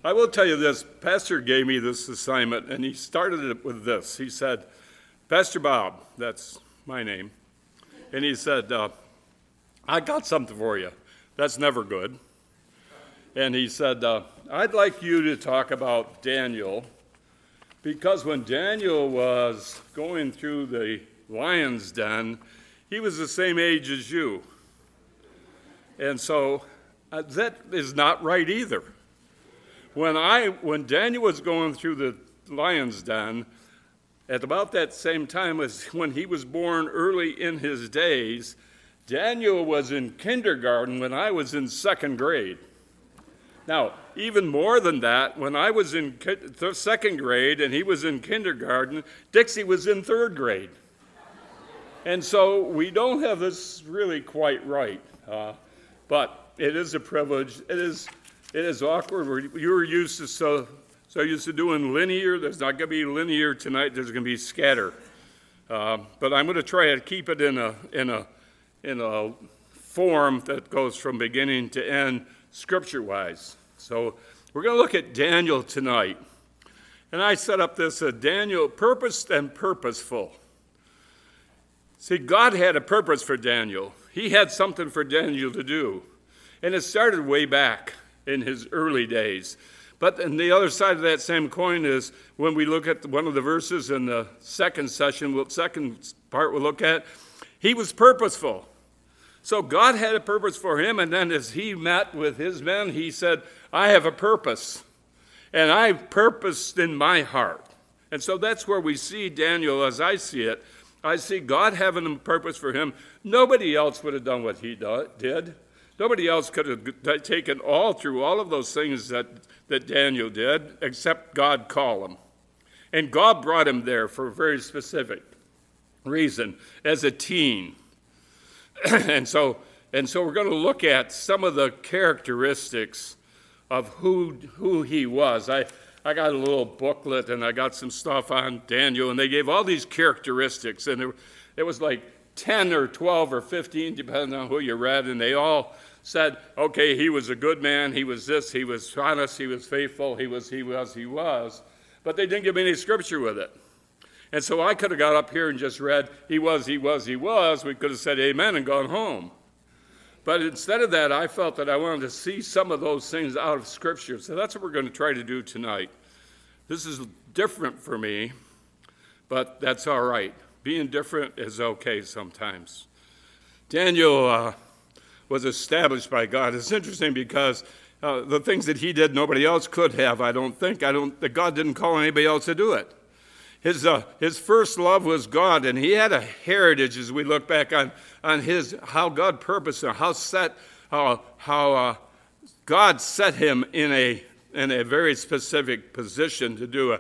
I will tell you this. Pastor gave me this assignment, and he started it with this. He said, Pastor Bob, that's my name, and he said, I got something for you. That's never good. And he said, I'd like you to talk about Daniel, because when Daniel was going through the lion's den, he was the same age as you. And so that is not right either. When Daniel was going through the lion's den, at about that same time as when he was born early in his days, Daniel was in kindergarten when I was in second grade. Now, even more than that, when I was in second grade and he was in kindergarten, Dixie was in third grade. And so we don't have this really quite right. But it is a privilege. It is awkward. You were used to so used to doing linear. There's not going to be linear tonight. There's going to be scatter. But I'm going to try to keep it in a form that goes from beginning to end, scripture-wise. So we're going to look at Daniel tonight. And I set up this Daniel, purposed and purposeful. See, God had a purpose for Daniel. He had something for Daniel to do. And it started way back in his early days. But on the other side of that same coin is when we look at one of the verses in the second part we'll look at, he was purposeful. So God had a purpose for him, and then as he met with his men, he said, I have a purpose, and I purposed in my heart. And so that's where we see Daniel as I see it. I see God having a purpose for him. Nobody else would have done what he did. Nobody else could have taken through all of those things that Daniel did, except God called him. And God brought him there for a very specific reason, as a teen. And so we're going to look at some of the characteristics of who he was. I got a little booklet, and I got some stuff on Daniel, and they gave all these characteristics, and it was like 10 or 12 or 15, depending on who you read, and they all said, okay, he was a good man, he was this, he was honest, he was faithful, he was, but they didn't give me any scripture with it. And so I could have got up here and just read, he was. We could have said amen and gone home. But instead of that, I felt that I wanted to see some of those things out of Scripture. So that's what we're going to try to do tonight. This is different for me, but that's all right. Being different is okay sometimes. Daniel was established by God. It's interesting because the things that he did, nobody else could have, I don't think. That God didn't call anybody else to do it. His first love was God, and he had a heritage as we look back on how God purposed him, how God set him in a very specific position to do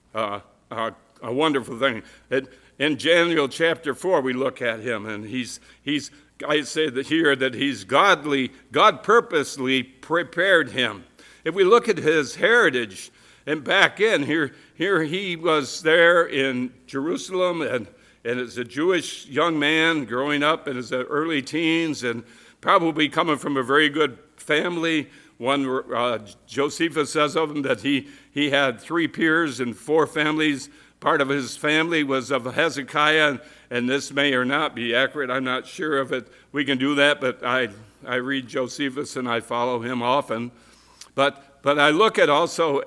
a wonderful thing. In Daniel chapter 4, we look at him, and I say that here that he's godly. God purposely prepared him. If we look at his heritage, and back in here he was there in Jerusalem, and as a Jewish young man growing up in his early teens, and probably coming from a very good family. Josephus says of him that he had 3 peers and 4 families. Part of his family was of Hezekiah, and this may or not be accurate. I'm not sure if we can do that, but I read Josephus and I follow him often. But I look at also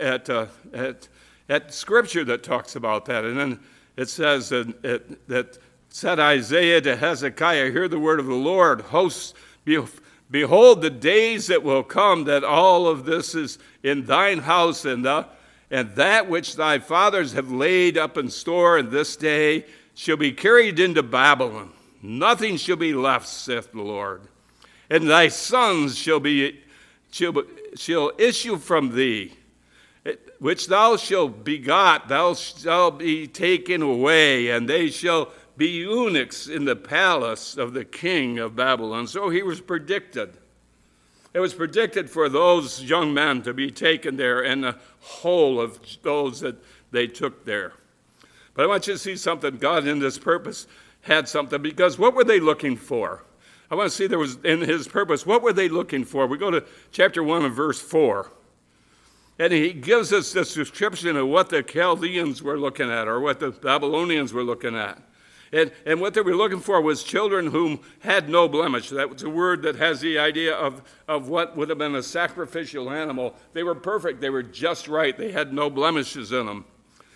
at Scripture that talks about that. And then it says that said Isaiah to Hezekiah, hear the word of the Lord, hosts, behold the days that will come that all of this is in thine house, and that which thy fathers have laid up in store in this day shall be carried into Babylon. Nothing shall be left, saith the Lord. And thy sons shall issue from thee, which thou shalt begot, thou shalt be taken away, and they shall be eunuchs in the palace of the king of Babylon. So he was predicted. It was predicted for those young men to be taken there, and the whole of those that they took there. But I want you to see something. God in this purpose had something, because what were they looking for? I want to see there was in his purpose. What were they looking for? We go to chapter 1 and verse 4. And he gives us this description of what the Chaldeans were looking at, or what the Babylonians were looking at. And what they were looking for was children whom had no blemish. That was a word that has the idea of what would have been a sacrificial animal. They were perfect. They were just right. They had no blemishes in them.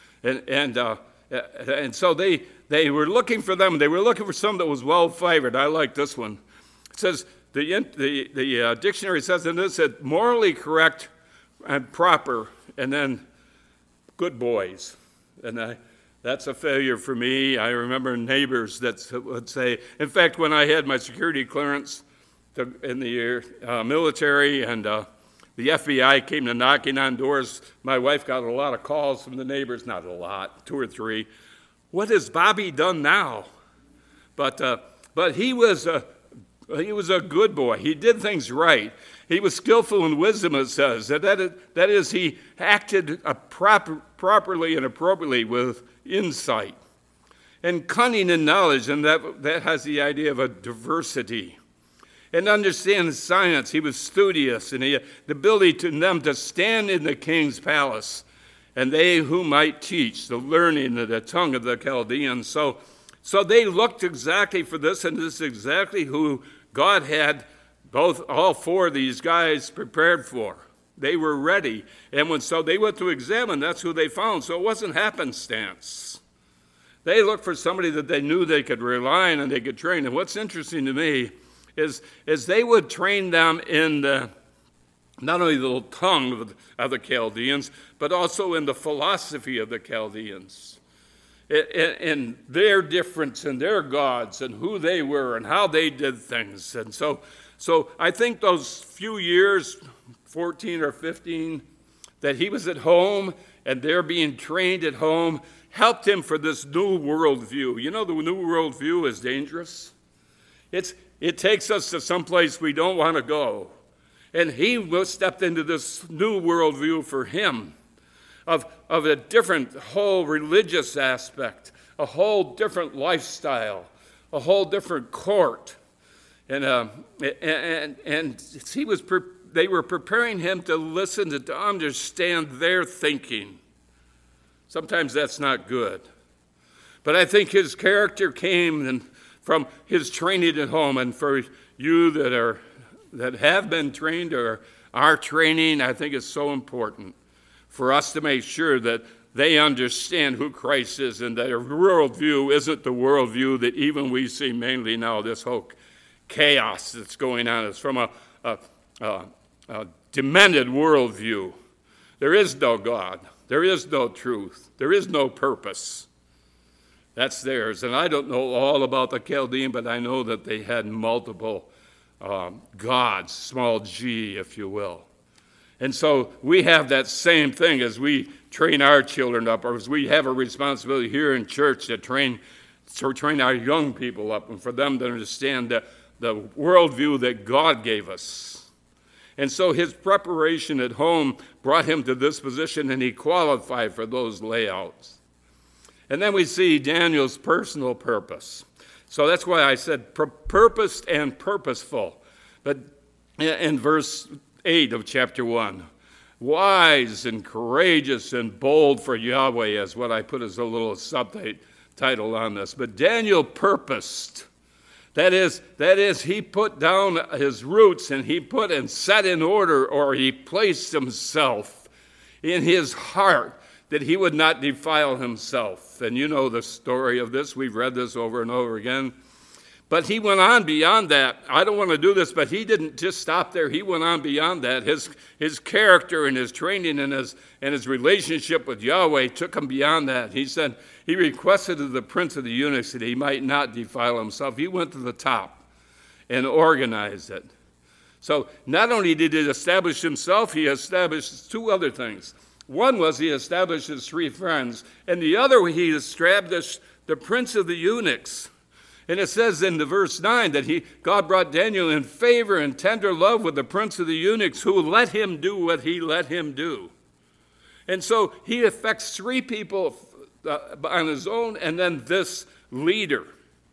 And so they were looking for them. They were looking for some that was well favored. I like this one. It says, the dictionary says in this, that morally correct and proper, and then good boys. And that's a failure for me. I remember neighbors that would say, in fact, when I had my security clearance in the military and the FBI came to knocking on doors, my wife got a lot of calls from the neighbors, not a lot, 2 or 3. What has Bobby done now? But he was a good boy. He did things right. He was skillful in wisdom, it says. That is, he acted properly and appropriately with insight. And cunning in knowledge, and that has the idea of a diversity. And understand science. He was studious, and he had the ability to them to stand in the king's palace, and they who might teach the learning of the tongue of the Chaldeans. So they looked exactly for this, and this is exactly who God had all 4 of these guys prepared for. They were ready. And so they went to examine, that's who they found. So it wasn't happenstance. They looked for somebody that they knew they could rely on and they could train. And what's interesting to me is they would train them in not only the tongue of the Chaldeans, but also in the philosophy of the Chaldeans. In their difference and their gods and who they were and how they did things. And so I think those few years, 14 or 15, that he was at home and they're being trained at home, helped him for this new worldview. You know, the new worldview is dangerous. It takes us to someplace we don't want to go. And he stepped into this new worldview for him of a different whole religious aspect, a whole different lifestyle, a whole different court. And they were preparing him to listen, to understand their thinking. Sometimes that's not good. But I think his character came from his training at home. And for you that have been trained or are training, I think it's so important for us to make sure that they understand who Christ is and that their worldview isn't the worldview that even we see mainly now, this whole chaos that's going on. It's from a demented worldview. There is no God. There is no truth. There is no purpose. That's theirs. And I don't know all about the Chaldean, but I know that they had multiple gods, small g, if you will. And so we have that same thing as we train our children up, or as we have a responsibility here in church to train our young people up and for them to understand the worldview that God gave us. And so his preparation at home brought him to this position, and he qualified for those layouts. And then we see Daniel's personal purpose. So that's why I said purposed and purposeful. But in verse 8 of chapter 1, wise and courageous and bold for Yahweh is what I put as a little subtitle on this. But Daniel purposed. That is, he put down his roots and he put and set in order, or he placed himself in his heart that he would not defile himself. And you know the story of this. We've read this over and over again. But he went on beyond that. I don't want to do this, but he didn't just stop there. He went on beyond that. His character and his training and his relationship with Yahweh took him beyond that. He said he requested of the prince of the eunuchs that he might not defile himself. He went to the top and organized it. So not only did he establish himself, he established 2 other things. One was he established his 3 friends, and the other he established the prince of the eunuchs. And it says in the verse 9 that God brought Daniel in favor and tender love with the prince of the eunuchs, who let him do what he let him do. And so he affects 3 people on his own, and then this leader,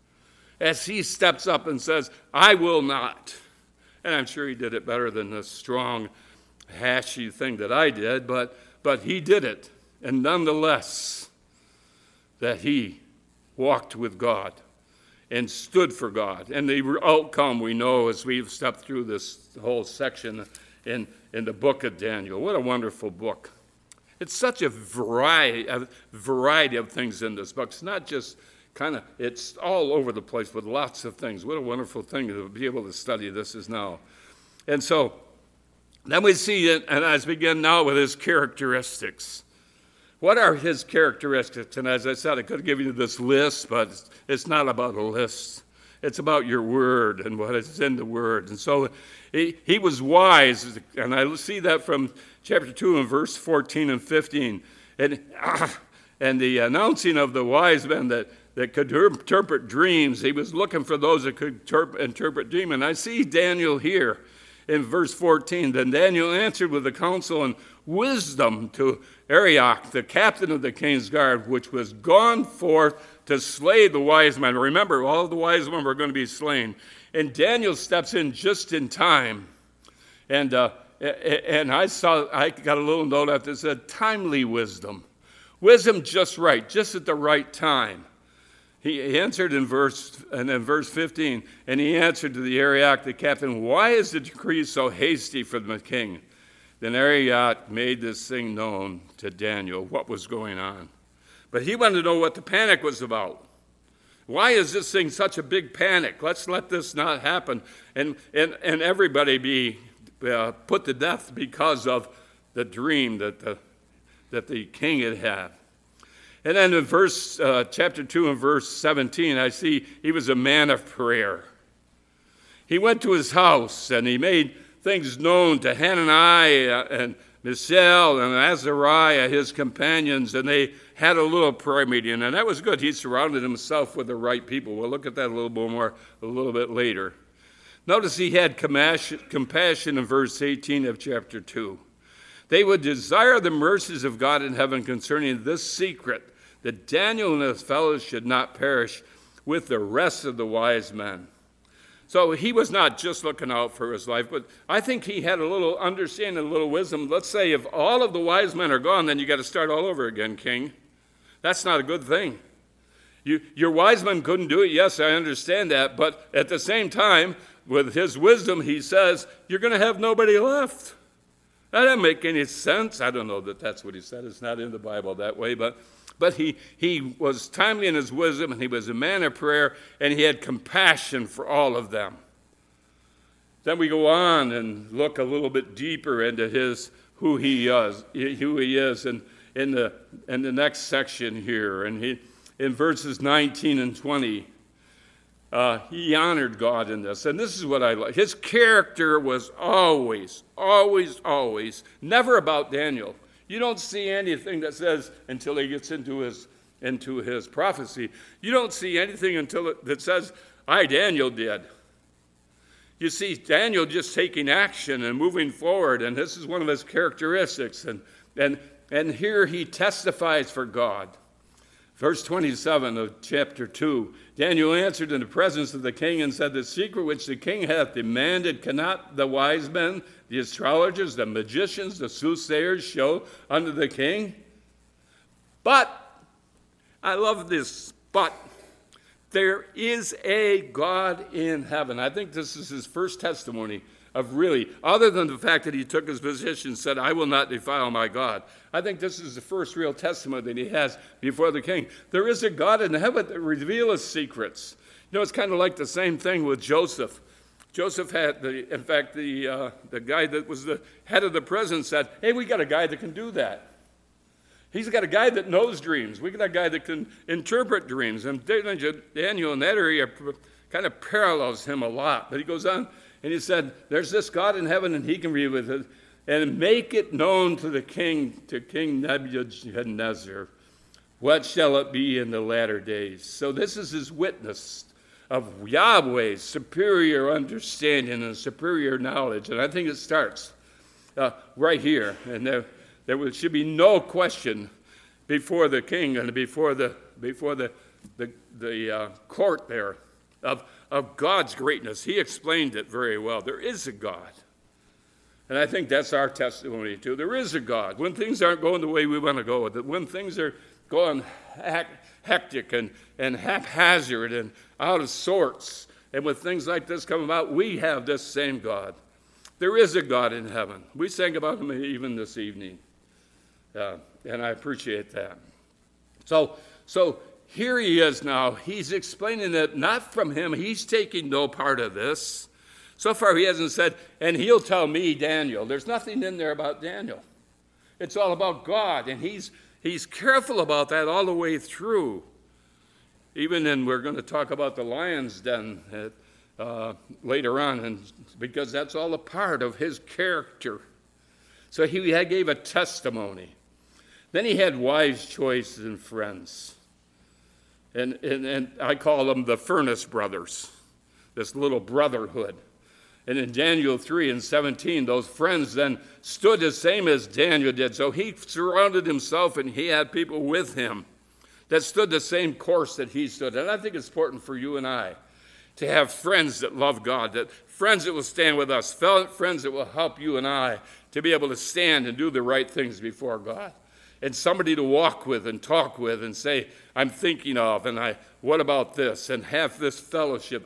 as he steps up and says, I will not. And I'm sure he did it better than the strong hashy thing that I did, but he did it. And nonetheless, that he walked with God and stood for God. And the outcome we know as we've stepped through this whole section in the book of Daniel. What a wonderful book. It's such a variety of things in this book. It's not just it's all over the place with lots of things. What a wonderful thing to be able to study this is now. And so, then we see it, and as we begin now with his characteristics. What are his characteristics? And as I said, I could have given you this list, but it's not about a list. It's about your word and what is in the word. And so he was wise, and I see that from chapter 2 and verse 14 and 15. And the announcing of the wise men that could interpret dreams, he was looking for those that could interpret dreams. And I see Daniel here in verse 14. Then Daniel answered with the counsel and wisdom to Arioch, the captain of the king's guard, which was gone forth to slay the wise men. Remember, all of the wise men were going to be slain. And Daniel steps in just in time. And I got a little note after that said, timely wisdom. Wisdom just right, just at the right time. He answered in verse 15, and he answered to the Arioch, the captain, why is the decree so hasty from the king? Then Arioch made this thing known to Daniel, what was going on. But he wanted to know what the panic was about. Why is this thing such a big panic? Let's let this not happen. And everybody be put to death because of the dream that the king had had. And then in chapter 2 and verse 17, I see he was a man of prayer. He went to his house and he made things known to Hananiah and Mishael and Azariah, his companions, and they had a little prayer meeting, and that was good. He surrounded himself with the right people. We'll look at that a little bit later. Notice he had compassion in verse 18 of chapter 2. They would desire the mercies of God in heaven concerning this secret, that Daniel and his fellows should not perish with the rest of the wise men. So he was not just looking out for his life, but I think he had a little understanding, a little wisdom. Let's say if all of the wise men are gone, then you got to start all over again, king. That's not a good thing. Your wise men couldn't do it. Yes, I understand that. But at the same time, with his wisdom, he says, you're going to have nobody left. That doesn't make any sense. I don't know that that's what he said. It's not in the Bible that way. But he was timely in his wisdom, and he was a man of prayer, and he had compassion for all of them. Then we go on and look a little bit deeper into who he is, and in the next section here, and in verses 19 and 20, he honored God in this, and this is what I like. His character was always, never about Daniel. You don't see anything that says, until he gets into his prophecy, you don't see anything that says, I, Daniel, did. You see Daniel just taking action and moving forward, and this is one of his characteristics. And here he testifies for God. Verse 27 of chapter 2, Daniel answered in the presence of the king and said, the secret which the king hath demanded cannot the wise men, the astrologers, the magicians, the soothsayers show unto the king? But, I love this, but there is a God in heaven. I think this is his first testimony of really, other than the fact that he took his position and said, I will not defile my God. I think this is the first real testimony that he has before the king. There is a God in heaven that reveals secrets. You know, it's kind of like the same thing with Joseph. Joseph had, the guy that was the head of the prison said, hey, we got a guy that can do that. He's got a guy that knows dreams. We got a guy that can interpret dreams. And Daniel in that area kind of parallels him a lot. But he goes on and he said, there's this God in heaven and he can read with it and make it known to King Nebuchadnezzar. What shall it be in the latter days? So this is his witness of Yahweh's superior understanding and superior knowledge. And I think it starts right here. And there should be no question before the king and before the court there of God's greatness. He explained it very well. There is a God. And I think that's our testimony too. There is a God. When things aren't going the way we want to go, when things are going hectic and haphazard and out of sorts, and with things like this come about, we have this same God. There is a God in heaven. We sang about him even this evening, and I appreciate that. So here he is now. He's explaining that not from him. He's taking no part of this. So far he hasn't said, and he'll tell me, Daniel. There's nothing in there about Daniel. It's all about God, and he's careful about that all the way through. Even then, we're going to talk about the lion's den later on, and because that's all a part of his character. So he gave a testimony. Then he had wise choices and friends. And I call them the furnace brothers, this little brotherhood. And in Daniel 3:17, those friends then stood the same as Daniel did. So he surrounded himself and he had people with him that stood the same course that he stood. And I think it's important for you and I to have friends that love God, that friends that will stand with us, friends that will help you and I to be able to stand and do the right things before God. And somebody to walk with and talk with and say, I'm thinking of, and what about this? And have this fellowship.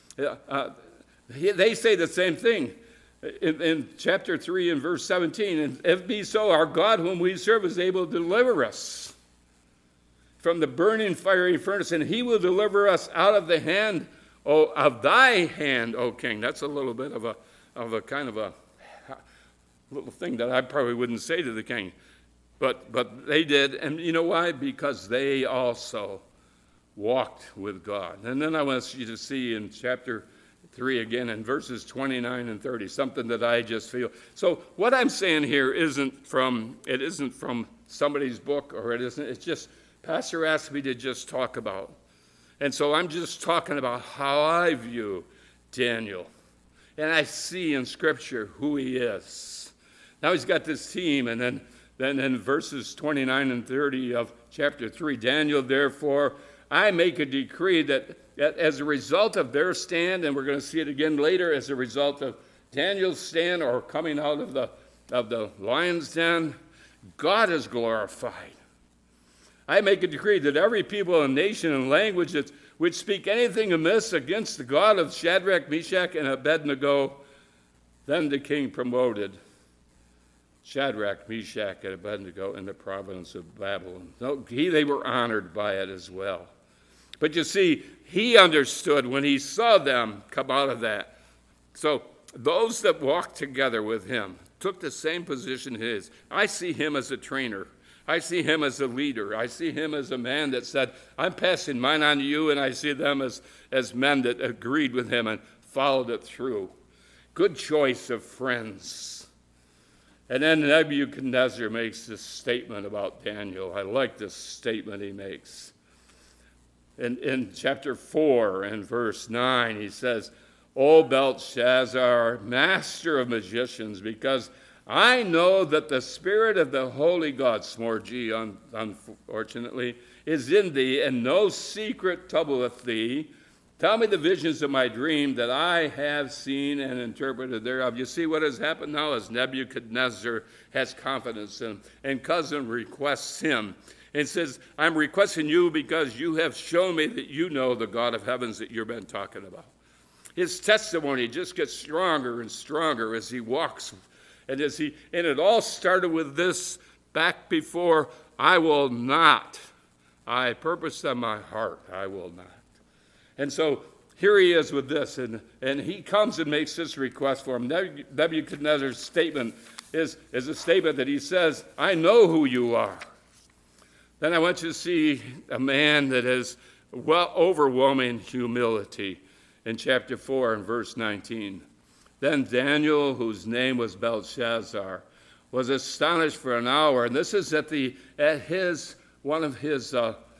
They say the same thing in chapter 3 and verse 17. And if be so, our God whom we serve is able to deliver us from the burning fiery furnace, and he will deliver us out of the hand, of thy hand, O king. That's a little bit of a kind of a little thing that I probably wouldn't say to the king. But they did, and you know why? Because they also walked with God. And then I want you to see in chapter 3 again, in verses 29 and 30, something that I just feel. So what I'm saying here isn't from somebody's book, or it's just Pastor asked me to just talk about. And so I'm just talking about how I view Daniel. And I see in Scripture who he is. Now he's got this team, and then in verses 29 and 30 of chapter 3, Daniel, therefore, I make a decree that as a result of their stand, and we're going to see it again later, as a result of Daniel's stand or coming out of the lion's den, God is glorified. I make a decree that every people and nation and language which speak anything amiss against the God of Shadrach, Meshach, and Abednego, then the king promoted Shadrach, Meshach, and Abednego in the province of Babylon. They were honored by it as well. But you see, he understood when he saw them come out of that. So those that walked together with him took the same position as his. I see him as a trainer. I see him as a leader. I see him as a man that said, I'm passing mine on to you, and I see them as men that agreed with him and followed it through. Good choice of friends. And then Nebuchadnezzar makes this statement about Daniel. I like this statement he makes. In chapter 4 and verse 9, he says, O Belshazzar, master of magicians, because I know that the spirit of the holy God, small g, unfortunately, is in thee, and no secret troubleth thee. Tell me the visions of my dream that I have seen and interpreted thereof. You see what has happened now is Nebuchadnezzar has confidence in him, and cousin requests him and says, I'm requesting you because you have shown me that you know the God of heavens that you've been talking about. His testimony just gets stronger and stronger as he walks. And it all started with this back before, I will not. I purposed in my heart, I will not. And so here he is with this, and he comes and makes this request for him. Nebuchadnezzar's statement is a statement that he says, I know who you are. Then I want you to see a man that has overwhelming humility in chapter 4 and verse 19. Then Daniel, whose name was Belshazzar, was astonished for an hour. And this is at one of his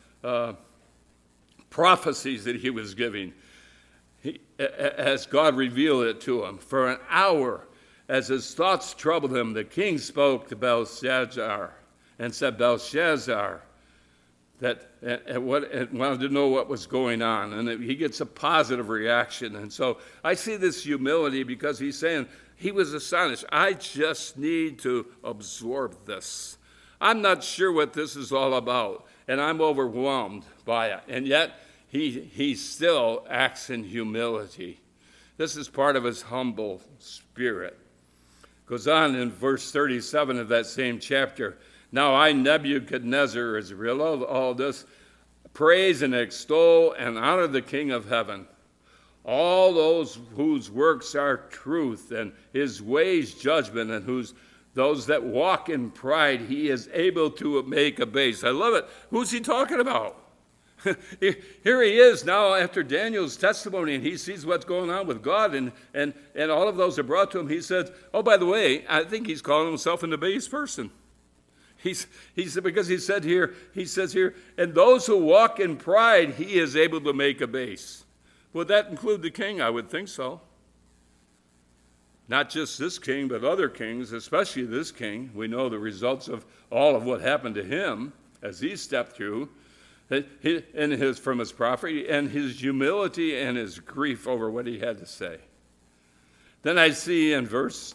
prophecies that he was giving, as God revealed it to him. For an hour, as his thoughts troubled him, the king spoke to Belshazzar and said, Belshazzar, wanted to know what was going on. And he gets a positive reaction. And so I see this humility because he's saying, he was astonished. I just need to absorb this. I'm not sure what this is all about, and I'm overwhelmed by it. And yet, he still acts in humility. This is part of his humble spirit. Goes on in verse 37 of that same chapter. Now I, Nebuchadnezzar, is real all this, praise and extol and honor the King of heaven. All those whose works are truth and his ways judgment, and those that walk in pride, he is able to make abase. I love it. Who's he talking about? Here he is now after Daniel's testimony, and he sees what's going on with God, and all of those are brought to him. He said, oh, by the way, I think he's calling himself an abased person. Because he says here, and those who walk in pride, he is able to make abase. Would that include the king? I would think so. Not just this king, but other kings, especially this king. We know the results of all of what happened to him as he stepped through. From his prophecy and his humility and his grief over what he had to say. Then I see in verse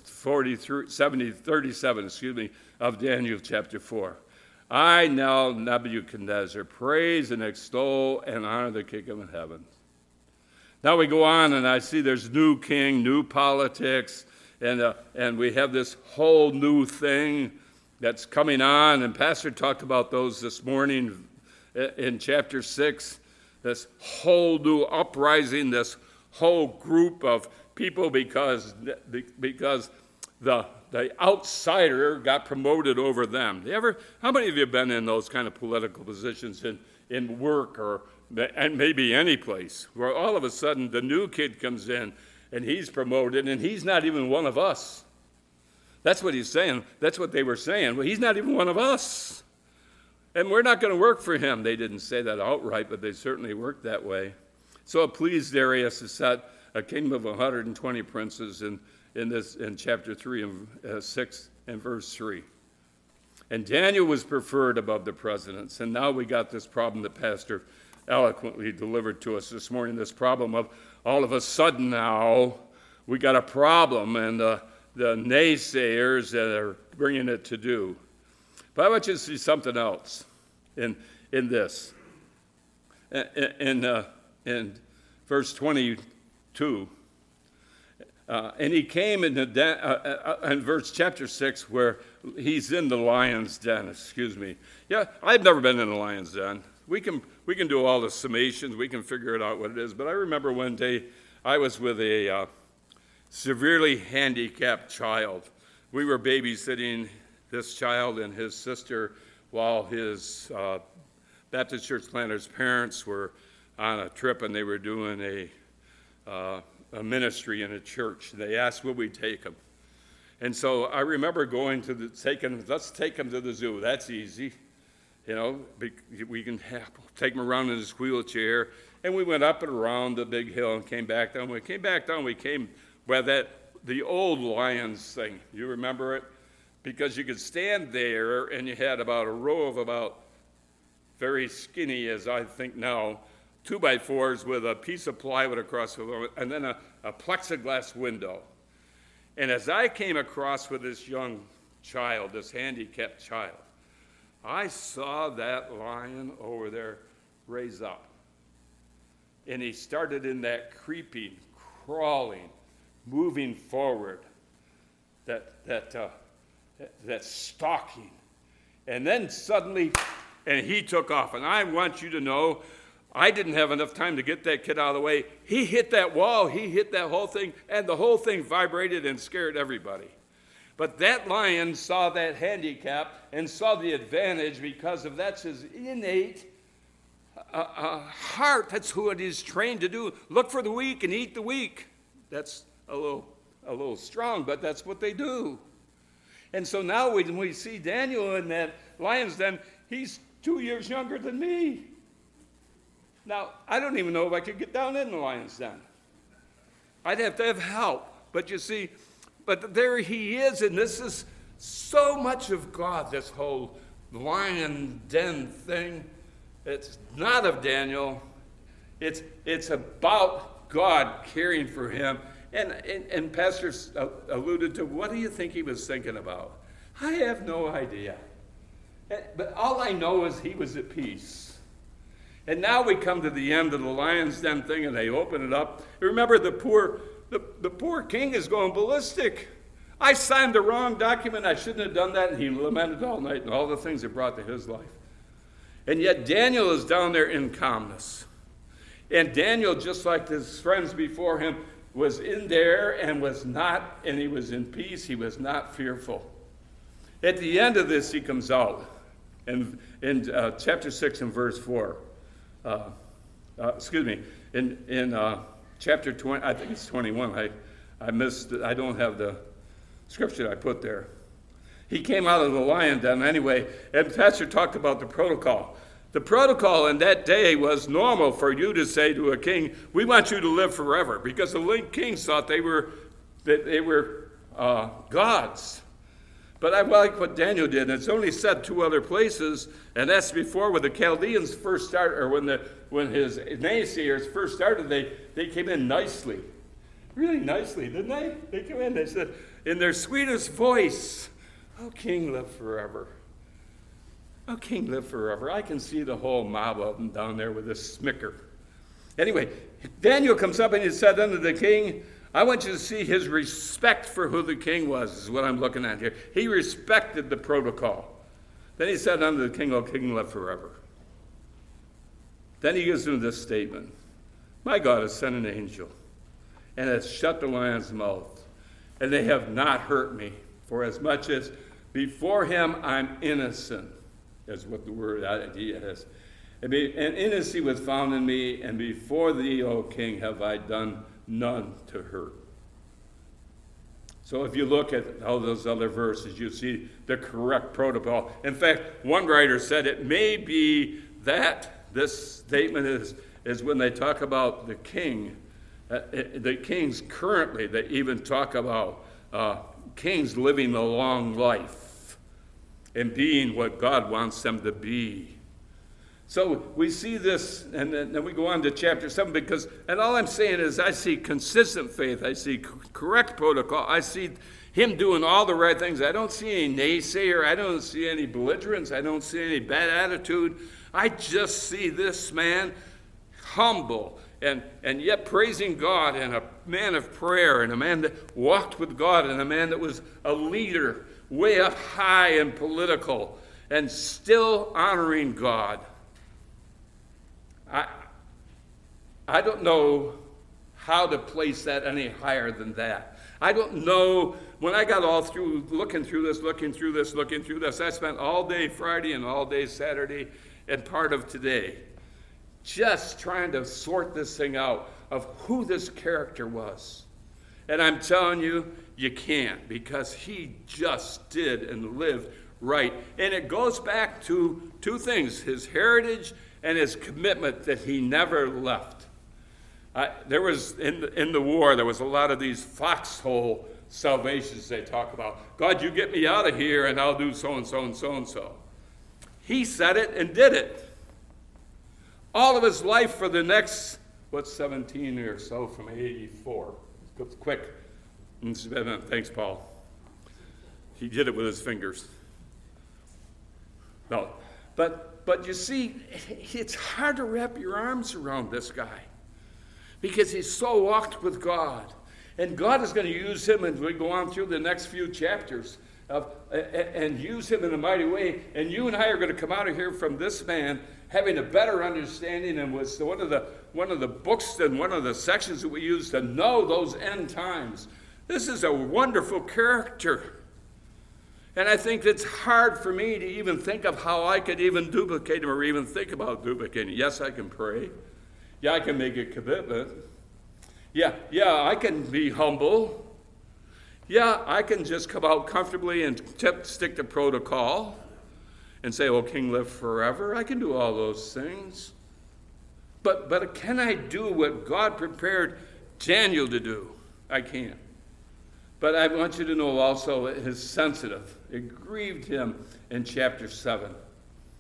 37 of Daniel chapter 4, I now, Nebuchadnezzar, praise and extol and honor the King of heaven. Now we go on, and I see there's new king, new politics, and we have this whole new thing that's coming on, and Pastor talked about those this morning in chapter 6, this whole new uprising, this whole group of people because the outsider got promoted over them. How many of you have been in those kind of political positions in work and maybe any place where all of a sudden the new kid comes in and he's promoted and he's not even one of us? That's what he's saying. That's what they were saying. Well, he's not even one of us. And we're not going to work for him. They didn't say that outright, but they certainly worked that way. So it pleased Darius to set a kingdom of 120 princes in chapter 3 and 6 and verse 3. And Daniel was preferred above the presidents. And now we got this problem that Pastor eloquently delivered to us this morning, this problem of all of a sudden now we got a problem, and the naysayers that are bringing it to do. But I want you to see something else in this. In verse 22, and he came in verse chapter 6 where he's in the lion's den, Yeah, I've never been in the lion's den. We can do all the summations. We can figure it out what it is. But I remember one day I was with a severely handicapped child. We were babysitting this child and his sister while his Baptist church planter's parents were on a trip, and they were doing a ministry in a church. They asked, would we take him? And so I remember going to let's take him to the zoo. That's easy. We can take him around in his wheelchair. And we went up and around the big hill and came back down. When we came back down, we came by the old Lions thing. You remember it? Because you could stand there and you had about a row of about very skinny, as I think now, 2x4s with a piece of plywood across the front, and then a plexiglass window. And as I came across with this young child, this handicapped child, I saw that lion over there raise up. And he started in that creeping, crawling, moving forward, that stalking. And then suddenly, and he took off. And I want you to know, I didn't have enough time to get that kid out of the way. He hit that wall, he hit that whole thing, and the whole thing vibrated and scared everybody. But that lion saw that handicap and saw the advantage because of that's his innate heart. That's what he's trained to do. Look for the weak and eat the weak. That's a little strong, but that's what they do. And so now when we see Daniel in that lion's den, he's 2 years younger than me. Now, I don't even know if I could get down in the lion's den. I'd have to have help. But you see, but there he is, and this is so much of God, this whole lion den thing. It's not of Daniel. It's about God caring for him And Pastor alluded to, what do you think he was thinking about? I have no idea. But all I know is he was at peace. And now we come to the end of the lion's den thing, and they open it up. Remember, the poor king is going ballistic. I signed the wrong document. I shouldn't have done that. And he lamented all night and all the things it brought to his life. And yet Daniel is down there in calmness. And Daniel, just like his friends before him, was in there and he was in peace. He was not fearful. At the end of this, he comes out. And in chapter 6 and verse 4, in chapter 20, I think it's 21. I missed it. I don't have the scripture I put there. He came out of the lion den anyway, and Pastor talked about the protocol. The protocol in that day was normal for you to say to a king, we want you to live forever, because the kings thought they were gods. But I like what Daniel did. It's only said 2 other places, and that's before when the Chaldeans first started, or when his naysayers first started, they came in nicely. Really nicely, didn't they? They came in, they said, in their sweetest voice, "Oh, King, live forever. Oh, King, live forever." I can see the whole mob of them down there with this smicker. Anyway, Daniel comes up and he said unto the king, I want you to see his respect for who the king was, is what I'm looking at here. He respected the protocol. Then he said unto the king, "O king, live forever." Then he gives him this statement. My God has sent an angel and has shut the lion's mouth, and they have not hurt me, for as much as before him I'm innocent, is what the word idea is. And innocency was found in me, and before thee, O king, have I done none to hurt. So if you look at all those other verses, you see the correct protocol. In fact, one writer said it may be that this statement is when they talk about the king, the kings currently, they even talk about kings living a long life and being what God wants them to be. So we see this, and then we go on to chapter 7, and all I'm saying is I see consistent faith, I see correct protocol, I see him doing all the right things. I don't see any naysayer, I don't see any belligerence, I don't see any bad attitude. I just see this man humble and yet praising God, and a man of prayer, and a man that walked with God, and a man that was a leader way up high and political, and still honoring God. I don't know how to place that any higher than that. I don't know. When I got all through looking through this, I spent all day Friday and all day Saturday and part of today just trying to sort this thing out of who this character was. And I'm telling you, you can't, because he just did and lived right. And it goes back to 2 things, his heritage and his commitment that he never left. There was, in the war, there was a lot of these foxhole salvations they talk about. God, you get me out of here and I'll do so-and-so and so-and-so. He said it and did it. All of his life for the next, 17 or so from 84. Quick. Thanks, Paul. He did it with his fingers. No, but you see, it's hard to wrap your arms around this guy because he's so walked with God. And God is going to use him as we go on through the next few chapters and use him in a mighty way. And you and I are going to come out of here from this man having a better understanding, and was one of the books and one of the sections that we use to know those end times. This is a wonderful character. And I think it's hard for me to even think of how I could even duplicate him or even think about duplicating. Yes, I can pray. Yeah, I can make a commitment. Yeah, I can be humble. Yeah, I can just come out comfortably and stick to protocol and say, "Oh, King, live forever." I can do all those things. But can I do what God prepared Daniel to do? I can't. But I want you to know also it is sensitive. It grieved him in chapter 7.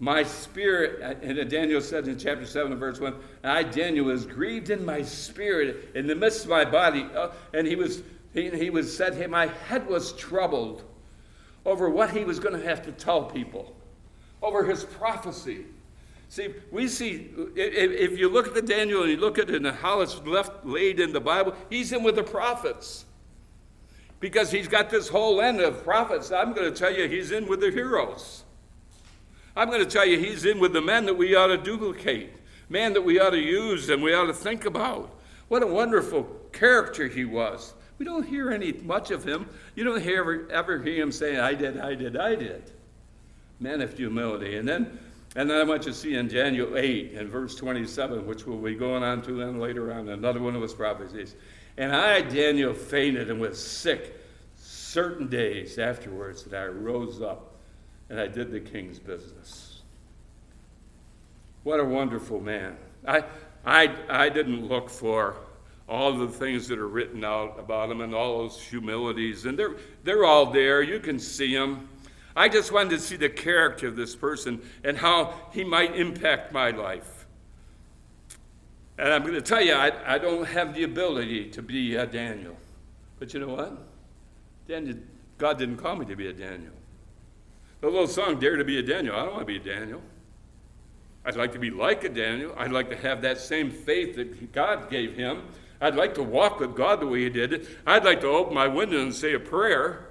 My spirit, and Daniel said in chapter 7 verse 1, I, Daniel, was grieved in my spirit in the midst of my body. And he said, my head was troubled over what he was going to have to tell people, over his prophecy. See, we see, if you look at the Daniel and you look at it and how it's laid in the Bible, he's in with the prophets. Because he's got this whole end of prophets. I'm going to tell you he's in with the heroes. I'm going to tell you he's in with the men that we ought to duplicate, men that we ought to use and we ought to think about. What a wonderful character he was. We don't hear much of him. You don't ever hear him saying, I did. Man of humility. And then I want you to see in Daniel 8 and verse 27, which we'll be going on to then later on, another one of his prophecies. And I, Daniel, fainted and was sick certain days afterwards, and I rose up and I did the king's business. What a wonderful man. I didn't look for all the things that are written out about him and all those humilities, and they're all there. You can see them. I just wanted to see the character of this person and how he might impact my life. And I'm going to tell you, I don't have the ability to be a Daniel. But you know what? God didn't call me to be a Daniel. The little song, Dare to be a Daniel, I don't want to be a Daniel. I'd like to be like a Daniel. I'd like to have that same faith that God gave him. I'd like to walk with God the way he did it. I'd like to open my window and say a prayer.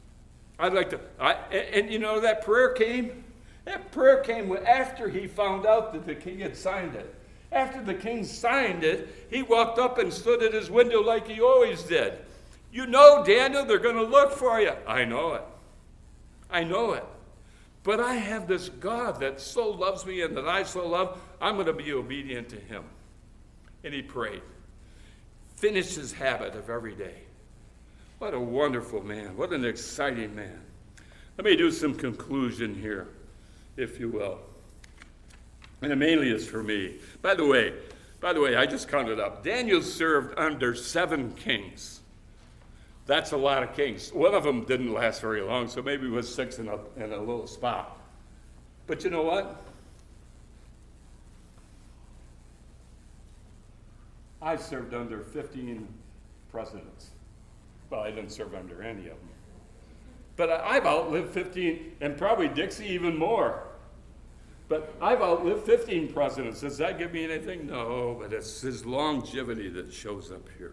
And you know, that prayer came after he found out that the king had signed it. After the king signed it, he walked up and stood at his window like he always did. You know, Daniel, they're going to look for you. I know it. But I have this God that so loves me and that I so love, I'm going to be obedient to him. And he prayed. Finished his habit of every day. What a wonderful man. What an exciting man. Let me do some conclusion here, if you will. And it mainly is for me. By the way, I just counted up. Daniel served under 7 kings. That's a lot of kings. One of them didn't last very long, so maybe it was 6 in a little spot. But you know what? I served under 15 presidents. Well, I didn't serve under any of them. But I've outlived 15, and probably Dixie even more. But I've outlived 15 presidents. Does that give me anything? No, but it's his longevity that shows up here.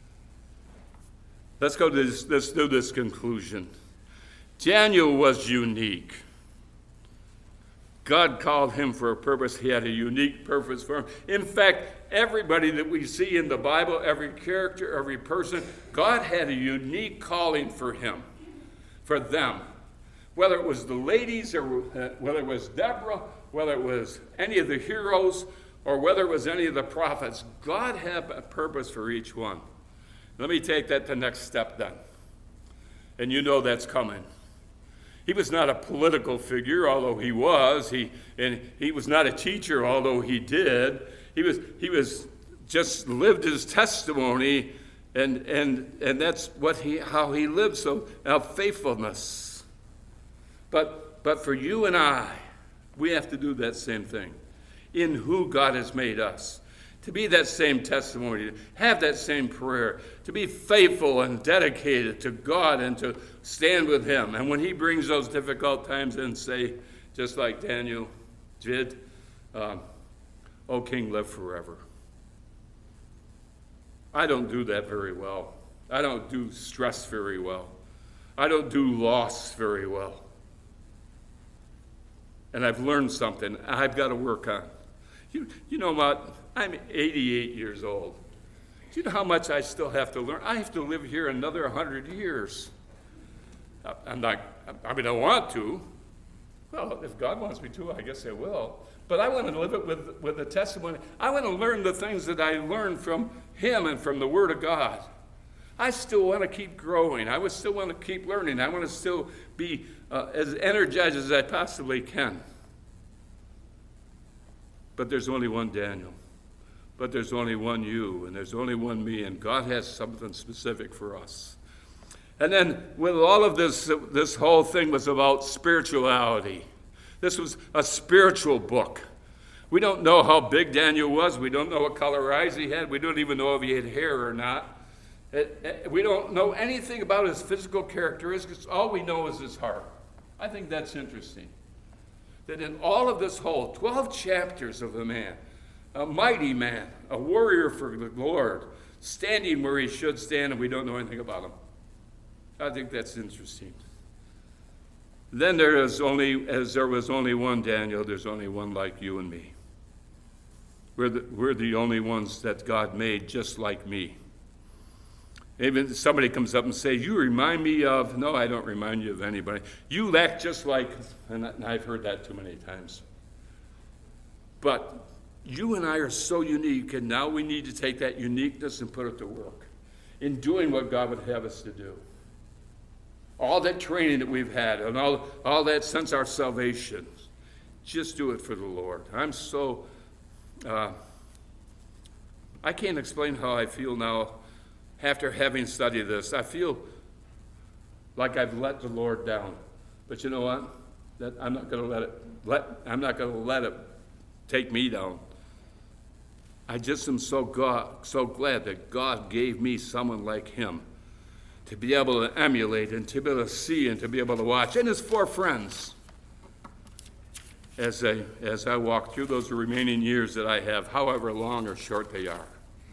Let's do this conclusion. Daniel was unique. God called him for a purpose. He had a unique purpose for him. In fact, everybody that we see in the Bible, every character, every person, God had a unique calling for him, for them. Whether it was the ladies or whether it was Deborah, whether it was any of the heroes, or whether it was any of the prophets, God had a purpose for each one. Let me take that to the next step then. And you know that's coming. He was not a political figure, although he was. He was not a teacher, although he did. He was just lived his testimony, and that's how he lived. So now faithfulness. But for you and I, we have to do that same thing in who God has made us. To be that same testimony, to have that same prayer, to be faithful and dedicated to God and to stand with him. And when he brings those difficult times and say, just like Daniel did, O King, live forever. I don't do that very well. I don't do stress very well. I don't do loss very well. And I've learned something I've got to work on. You know what? I'm 88 years old. Do you know how much I still have to learn? I have to live here another 100 years. I want to. Well, if God wants me to, I guess I will. But I want to live it with the testimony. I want to learn the things that I learned from him and from the Word of God. I still want to keep growing. I would still want to keep learning. I want to still be as energized as I possibly can. But there's only one Daniel. But there's only one you, and there's only one me, and God has something specific for us. And then with all of this whole thing was about spirituality. This was a spiritual book. We don't know how big Daniel was. We don't know what color eyes he had. We don't even know if he had hair or not. We don't know anything about his physical characteristics. All we know is his heart. I think that's interesting. That in all of this whole 12 chapters of a man, a mighty man, a warrior for the Lord, standing where he should stand, and we don't know anything about him. I think that's interesting. Then there was only one Daniel, there's only one like you and me. We're the only ones that God made just like me. Even if somebody comes up and says, you remind me of, no, I don't remind you of anybody. You act just like, and I've heard that too many times. But you and I are so unique, and now we need to take that uniqueness and put it to work in doing what God would have us to do. All that training that we've had and all that since our salvation, just do it for the Lord. I'm so, I can't explain how I feel now after having studied this. I feel like I've let the Lord down. But you know what? That I'm not going to let it take me down. I just am so glad that God gave me someone like him to be able to emulate and to be able to see and to be able to watch. And his 4 friends as I walk through those remaining years that I have, however long or short they are.